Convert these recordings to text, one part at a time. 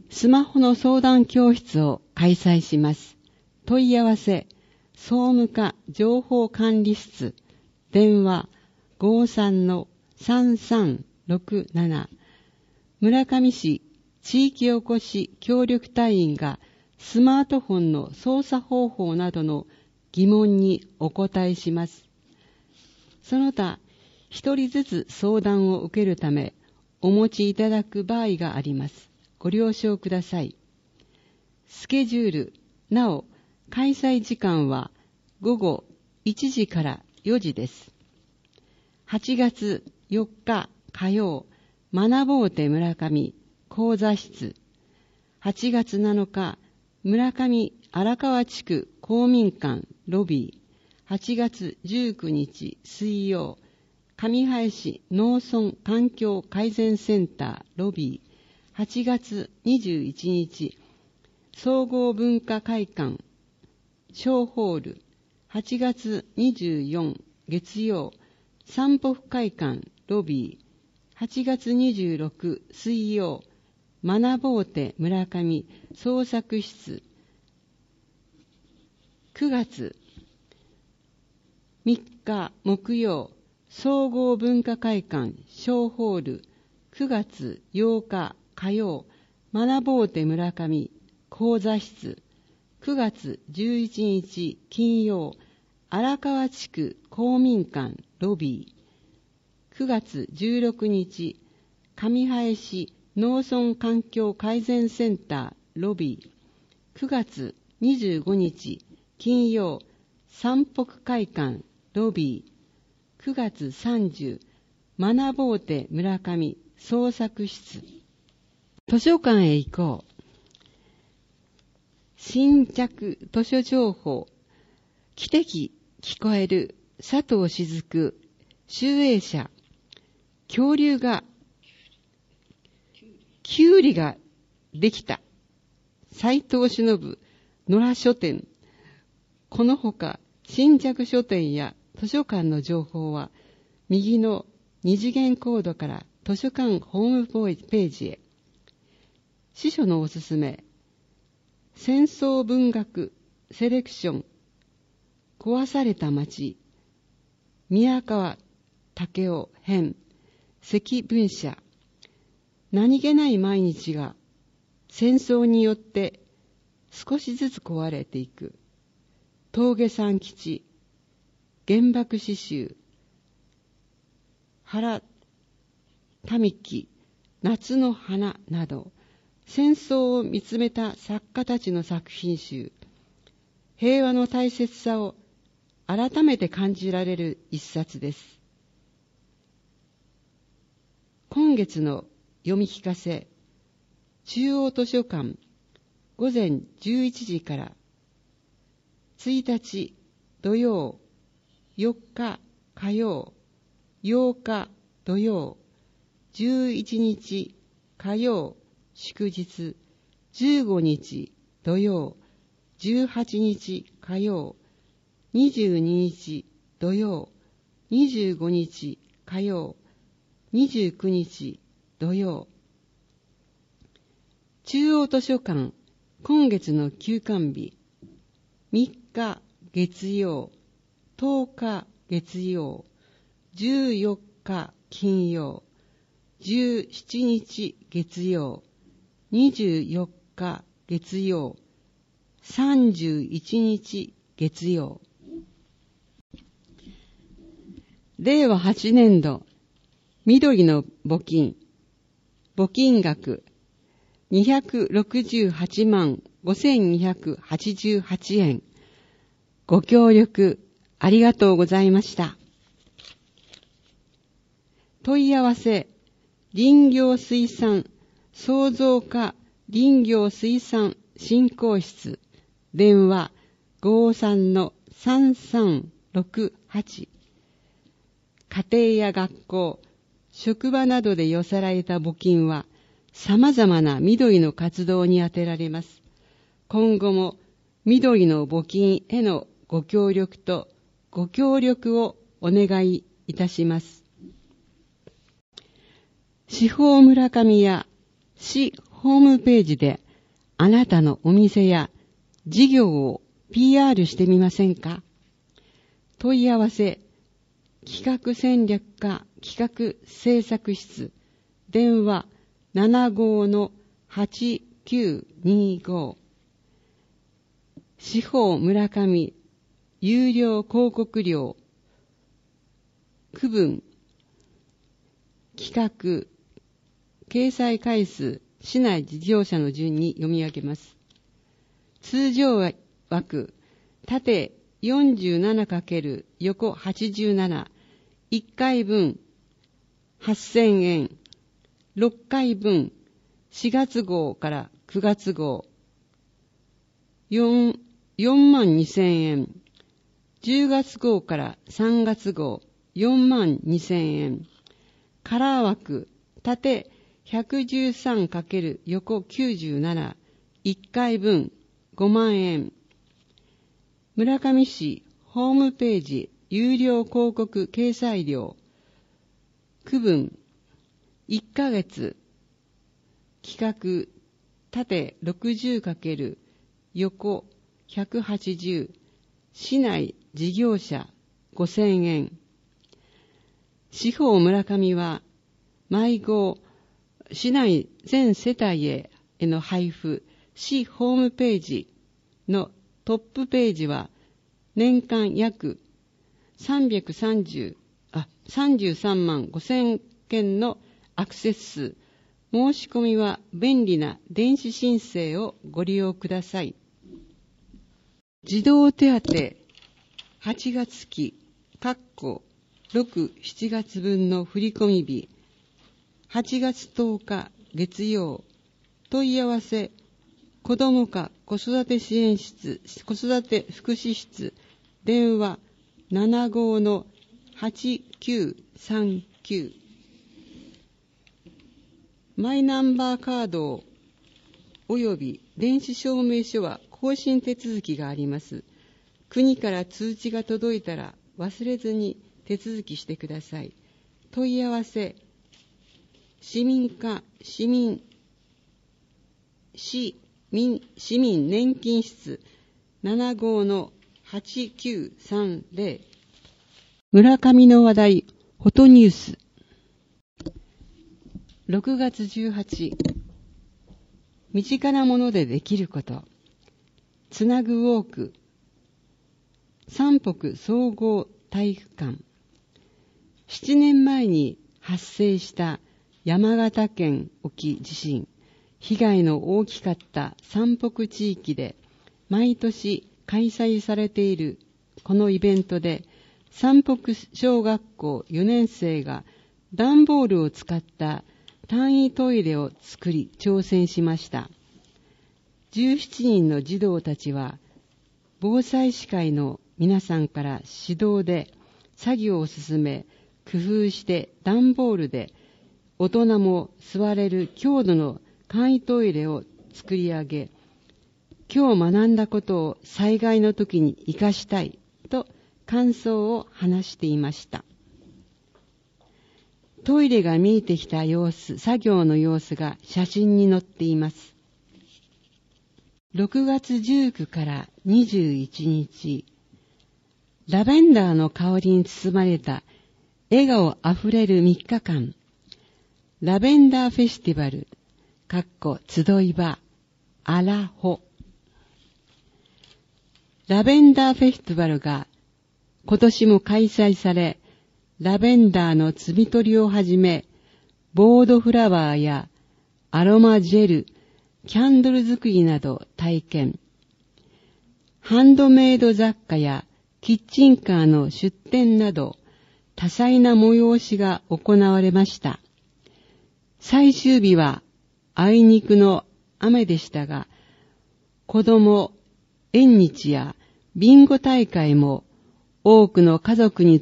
スマホの相談教室を開催します。問い合わせ、総務課情報管理室、電話 53-3367。村上市地域おこし協力隊員がスマートフォンの操作方法などの疑問にお答えします。その他、一人ずつ相談を受けるため、お持ちいただく場合があります。ご了承ください。スケジュール、なお、開催時間は午後1時から4時です。8月4日火曜、学ぼうて村上講座室。8月7日、村上荒川地区公民館ロビー。8月19日水曜、上林市農村環境改善センターロビー。8月21日、総合文化会館小ホール。8月24月曜、散歩府会館ロビー。8月26水曜、学ぼうて村上創作室。9月3日木曜、総合文化会館小ホール。9月8日火曜、学ぼうて村上講座室。9月11日金曜、荒川地区公民館ロビー。9月16日、上林農村環境改善センターロビー。9月25日金曜、散歩区会館ロビー。9月30、学ぼうて村上創作室。図書館へ行こう。新着図書情報。汽笛聞こえる佐藤雫集英社。恐竜がきゅうりができた。斉藤忍野良書店。このほか新着書店や図書館の情報は右の二次元コードから図書館ホームページへ。司書のおすすめ、戦争文学セレクション、壊された街、宮川武雄編、関文社。何気ない毎日が戦争によって少しずつ壊れていく。峠三吉、原爆詩集、原民喜、夏の花など、戦争を見つめた作家たちの作品集、平和の大切さを改めて感じられる一冊です。今月の読み聞かせ、中央図書館、午前11時から、1日土曜、4日火曜、8日土曜、11日火曜、祝日、15日土曜、18日火曜、22日土曜、25日火曜、29日土曜。中央図書館、今月の休館日、3日月曜、10日月曜、14日金曜、17日月曜、24日月曜、31日月曜。令和8年度、緑の募金額268万5288円。ご協力ありがとうございました。問い合わせ、林業水産創造課林業水産振興室。電話 53-3368。家庭や学校、職場などで寄せられた募金は、様々な緑の活動に充てられます。今後も緑の募金へのご協力とご協力をお願いいたします。四方村上や市ホームページであなたのお店や事業を PR してみませんか？問い合わせ、企画戦略課企画制作室、電話 75-8925。司法村上、有料広告料、区分、企画、掲載回数、市内事業者の順に読み上げます。通常枠、縦 47× 横87、1回分8000円、6回分4月号から9月号42000円、10月号から3月号42000円、カラー枠、縦 113× 横97、1回分5万円。村上市ホームページ有料広告掲載料、区分1ヶ月、企画縦 60× 横180、市内事業者5000円。司法村上は毎号市内全世帯への配布、市ホームページのトップページは年間約33万5000件のアクセス数。申し込みは便利な電子申請をご利用ください。児童手当8月期6、7月分の振込日、8月10日月曜。問い合わせ、子ども課子育て支援室、子育て福祉室、電話 75-8939。マイナンバーカードおよび電子証明書は更新手続きがあります。国から通知が届いたら忘れずに手続きしてください。問い合わせ、市民年金室 75-8930。村上の話題、フォトニュース。6月18、身近なものでできること。つなぐウォーク、三北総合体育館。7年前に発生した山形県沖地震、被害の大きかった三北地域で毎年開催されているこのイベントで、三北小学校4年生が段ボールを使った簡易トイレを作り挑戦しました。17人の児童たちは防災士会の皆さんから指導で作業を進め、工夫して段ボールで大人も座れる強度の簡易トイレを作り上げ、今日学んだことを災害の時に生かしたいと感想を話していました。トイレが見えてきた様子、作業の様子が写真に載っています。6月19から21日、ラベンダーの香りに包まれた笑顔あふれる3日間、ラベンダーフェスティバル、集い場、アラホ。ラベンダーフェスティバルが今年も開催され、ラベンダーの摘み取りをはじめ、ボードフラワーやアロマジェル、キャンドル作りなど体験。ハンドメイド雑貨やキッチンカーの出店など、多彩な催しが行われました。最終日はあいにくの雨でしたが、子供縁日やビンゴ大会も多くの家族連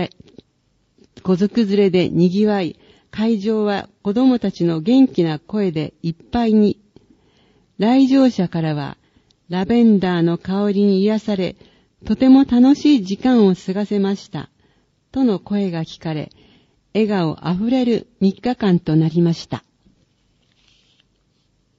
れで賑わい、会場は子供たちの元気な声でいっぱいに。来場者からはラベンダーの香りに癒され、とても楽しい時間を過ごせましたとの声が聞かれ、笑顔あふれる3日間となりました。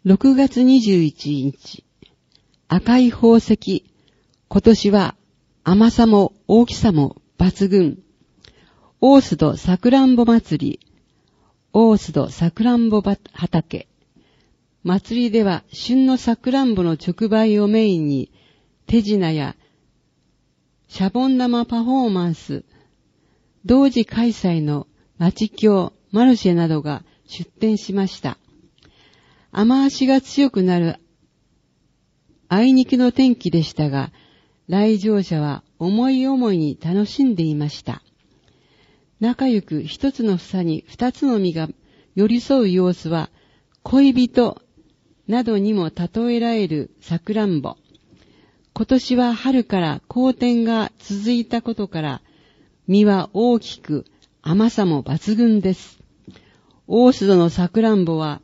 6月21日、赤い宝石。今年は甘さも大きさも抜群。大須戸さくらんぼ祭り。大須戸さくらんぼ畑。祭りでは旬のさくらんぼの直売をメインに、手品やシャボン玉パフォーマンス、同時開催の町京、マルシェなどが出店しました。雨足が強くなるあいにくの天気でしたが、来場者は思い思いに楽しんでいました。仲良く一つの房に二つの実が寄り添う様子は、恋人などにも例えられるさくらんぼ。今年は春から好天が続いたことから、実は大きく甘さも抜群です。大須戸のさくらんぼは、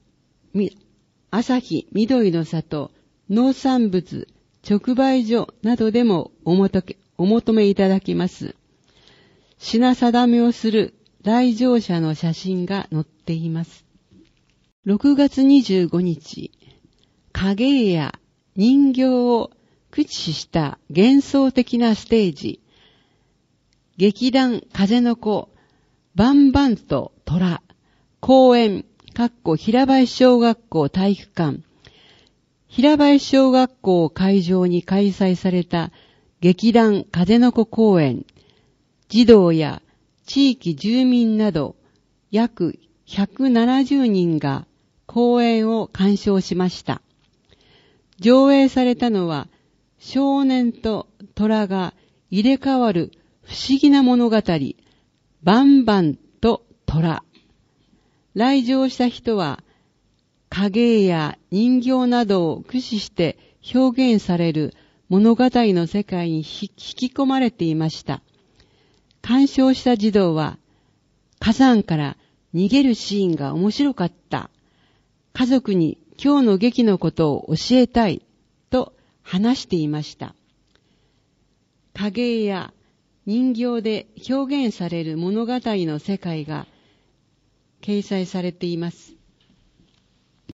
朝日緑の里、農産物直売所などでもお求めいただけます。品定めをする来場者の写真が載っています。6月25日、影絵や人形を駆使した幻想的なステージ、劇団風の子、バンバンと虎、公演、平林小学校体育館、平林小学校を会場に開催された劇団風の子公演、児童や地域住民など約170人が公演を鑑賞しました。上映されたのは少年と虎が入れ替わる不思議な物語、バンバンと虎。来場した人は影絵や人形などを駆使して表現される物語の世界に引き込まれていました。鑑賞した児童は、火山から逃げるシーンが面白かった。家族に今日の劇のことを教えたいと話していました。影絵や人形で表現される物語の世界が掲載されています。